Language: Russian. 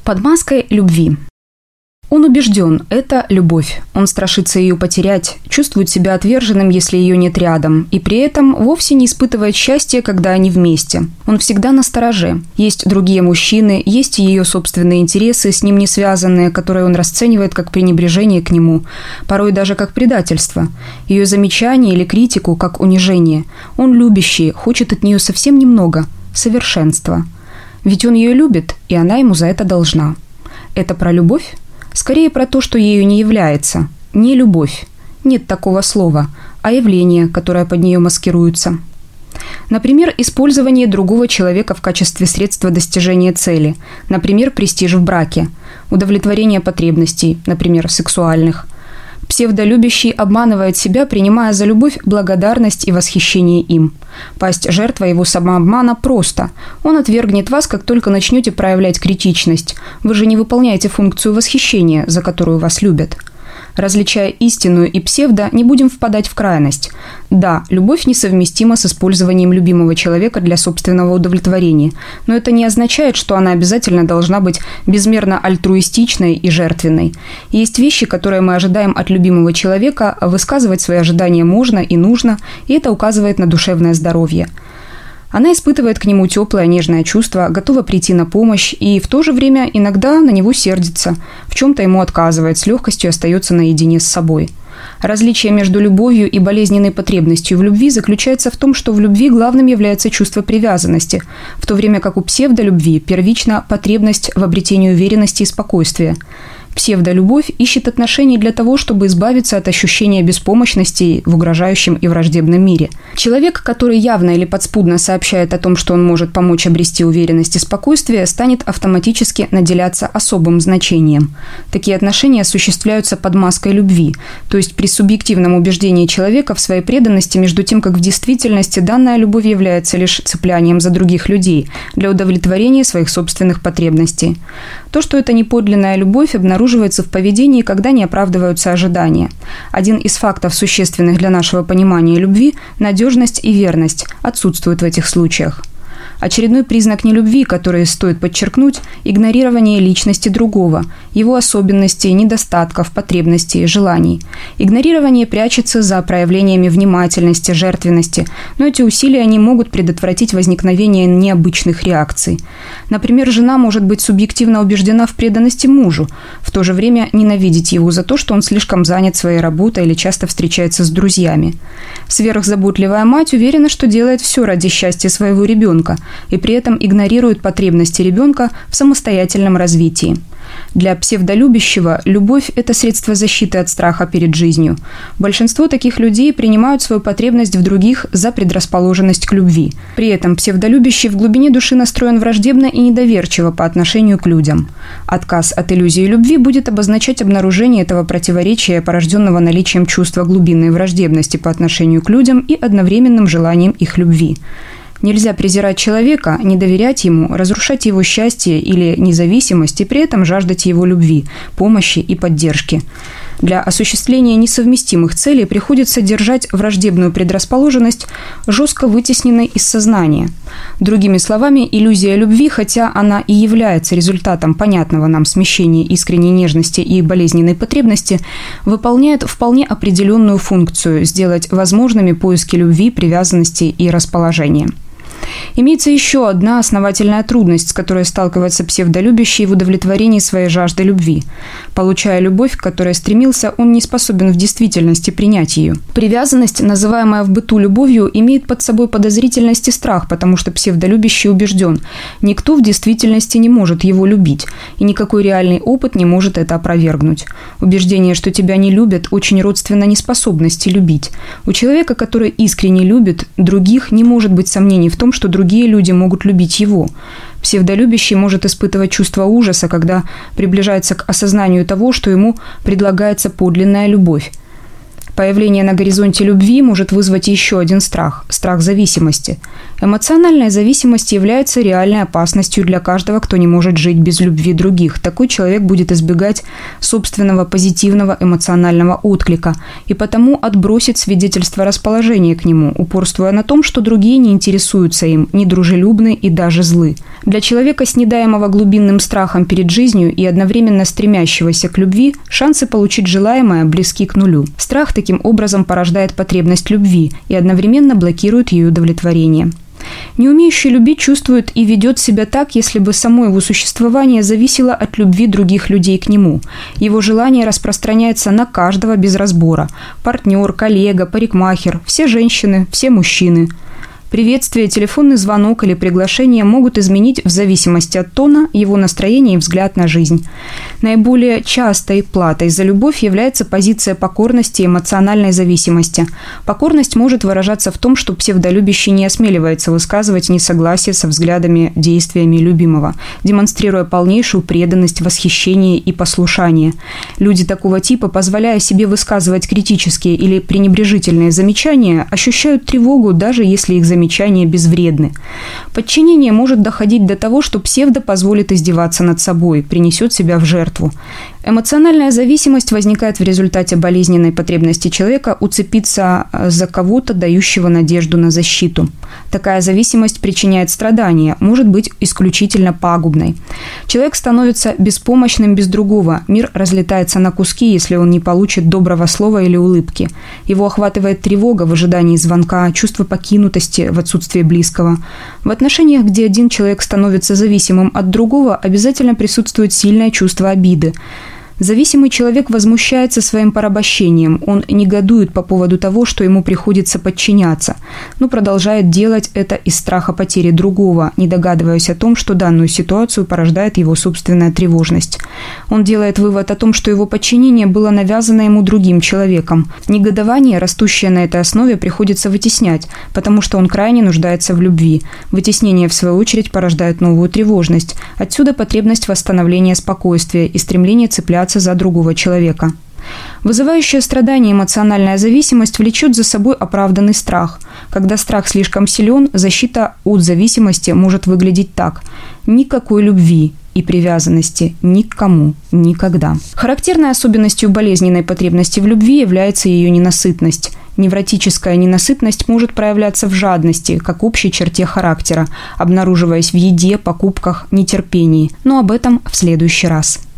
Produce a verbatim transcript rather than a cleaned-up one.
Под маской любви. Он убежден, это любовь. Он страшится ее потерять, чувствует себя отверженным, если ее нет рядом, и при этом вовсе не испытывает счастья, когда они вместе. Он всегда настороже. Есть другие мужчины, есть ее собственные интересы, с ним не связанные, которые он расценивает как пренебрежение к нему, порой даже как предательство. Ее замечание или критику как унижение. Он любящий, хочет от нее совсем немного – совершенства. Ведь он ее любит, и она ему за это должна. Это про любовь? Скорее про то, что ею не является. Не любовь. Нет такого слова, а явление, которое под нее маскируется. Например, использование другого человека в качестве средства достижения цели. Например, престиж в браке. Удовлетворение потребностей, например, сексуальных. Псевдолюбящий обманывает себя, принимая за любовь благодарность и восхищение им. Пасть жертва его самообмана просто. Он отвергнет вас, как только начнете проявлять критичность. Вы же не выполняете функцию восхищения, за которую вас любят. Различая истинную и псевдо, не будем впадать в крайность. Да, любовь несовместима с использованием любимого человека для собственного удовлетворения, но это не означает, что она обязательно должна быть безмерно альтруистичной и жертвенной. Есть вещи, которые мы ожидаем от любимого человека, высказывать свои ожидания можно и нужно, и это указывает на душевное здоровье. Она испытывает к нему теплое, нежное чувство, готова прийти на помощь и в то же время иногда на него сердится, в чем-то ему отказывает, с легкостью остается наедине с собой. Различие между любовью и болезненной потребностью в любви заключается в том, что в любви главным является чувство привязанности, в то время как у псевдолюбви первична потребность в обретении уверенности и спокойствия. Псевдолюбовь ищет отношений для того, чтобы избавиться от ощущения беспомощности в угрожающем и враждебном мире. Человек, который явно или подспудно сообщает о том, что он может помочь обрести уверенность и спокойствие, станет автоматически наделяться особым значением. Такие отношения осуществляются под маской любви, то есть при субъективном убеждении человека в своей преданности, между тем, как в действительности данная любовь является лишь цеплянием за других людей для удовлетворения своих собственных потребностей. То, что это не подлинная любовь, обнаруживается в поведении, когда не оправдываются ожидания. Один из фактов, существенных для нашего понимания любви – надежность и верность, отсутствует в этих случаях. Очередной признак нелюбви, который стоит подчеркнуть – игнорирование личности другого, его особенностей, недостатков, потребностей, желаний. Игнорирование прячется за проявлениями внимательности, жертвенности, но эти усилия не могут предотвратить возникновение необычных реакций. Например, жена может быть субъективно убеждена в преданности мужу, в то же время ненавидеть его за то, что он слишком занят своей работой или часто встречается с друзьями. Сверхзаботливая мать уверена, что делает все ради счастья своего ребенка, и при этом игнорирует потребности ребенка в самостоятельном развитии. Для псевдолюбящего любовь – это средство защиты от страха перед жизнью. Большинство таких людей принимают свою потребность в других за предрасположенность к любви. При этом псевдолюбящий в глубине души настроен враждебно и недоверчиво по отношению к людям. Отказ от иллюзии любви будет обозначать обнаружение этого противоречия, порожденного наличием чувства глубинной враждебности по отношению к людям и одновременным желанием их любви. Нельзя презирать человека, не доверять ему, разрушать его счастье или независимость и при этом жаждать его любви, помощи и поддержки. Для осуществления несовместимых целей приходится держать враждебную предрасположенность жестко вытесненной из сознания. Другими словами, иллюзия любви, хотя она и является результатом понятного нам смещения искренней нежности и болезненной потребности, выполняет вполне определенную функцию – сделать возможными поиски любви, привязанности и расположения. Имеется еще одна основательная трудность, с которой сталкивается псевдолюбящий в удовлетворении своей жажды любви. Получая любовь, к которой стремился, он не способен в действительности принять ее. Привязанность, называемая в быту любовью, имеет под собой подозрительность и страх, потому что псевдолюбящий убежден – никто в действительности не может его любить, и никакой реальный опыт не может это опровергнуть. Убеждение, что тебя не любят, очень родственно неспособности любить. У человека, который искренне любит других, не может быть сомнений в том, что другие люди могут любить его. Псевдолюбящий может испытывать чувство ужаса, когда приближается к осознанию того, что ему предлагается подлинная любовь. Появление на горизонте любви может вызвать еще один страх – страх зависимости. Эмоциональная зависимость является реальной опасностью для каждого, кто не может жить без любви других. Такой человек будет избегать собственного позитивного эмоционального отклика и потому отбросит свидетельство расположения к нему, упорствуя на том, что другие не интересуются им, недружелюбны и даже злы. Для человека, снедаемого глубинным страхом перед жизнью и одновременно стремящегося к любви, шансы получить желаемое близки к нулю. Страх таким образом порождает потребность любви и одновременно блокирует ее удовлетворение. Не умеющий любить чувствует и ведет себя так, если бы само его существование зависело от любви других людей к нему. Его желание распространяется на каждого без разбора. Партнер, коллега, парикмахер, все женщины, все мужчины. Приветствие, телефонный звонок или приглашение могут изменить в зависимости от тона его настроения и взгляд на жизнь. Наиболее частой платой за любовь является позиция покорности и эмоциональной зависимости. Покорность может выражаться в том, что псевдолюбящий не осмеливается высказывать несогласие со взглядами, действиями любимого, демонстрируя полнейшую преданность, восхищение и послушание. Люди такого типа, позволяя себе высказывать критические или пренебрежительные замечания, ощущают тревогу, даже если их замечания Замечания безвредны. Подчинение может доходить до того, что псевдо позволит издеваться над собой, принесет себя в жертву. Эмоциональная зависимость возникает в результате болезненной потребности человека уцепиться за кого-то, дающего надежду на защиту. Такая зависимость причиняет страдания, может быть исключительно пагубной. Человек становится беспомощным без другого, мир разлетается на куски, если он не получит доброго слова или улыбки. Его охватывает тревога в ожидании звонка, чувство покинутости в отсутствии близкого. В отношениях, где один человек становится зависимым от другого, обязательно присутствует сильное чувство обиды. Зависимый человек возмущается своим порабощением, он негодует по поводу того, что ему приходится подчиняться, но продолжает делать это из страха потери другого, не догадываясь о том, что данную ситуацию порождает его собственная тревожность. Он делает вывод о том, что его подчинение было навязано ему другим человеком. Негодование, растущее на этой основе, приходится вытеснять, потому что он крайне нуждается в любви. Вытеснение, в свою очередь, порождает новую тревожность. Отсюда потребность восстановления спокойствия и стремление цепляться за другого человека. Вызывающая страдания эмоциональная зависимость влечет за собой оправданный страх. Когда страх слишком силен, защита от зависимости может выглядеть так: никакой любви и привязанности ни к кому никогда. Характерной особенностью болезненной потребности в любви является ее ненасытность. Невротическая ненасытность может проявляться в жадности, как общей черте характера, обнаруживаясь в еде, покупках, нетерпении. Но об этом в следующий раз.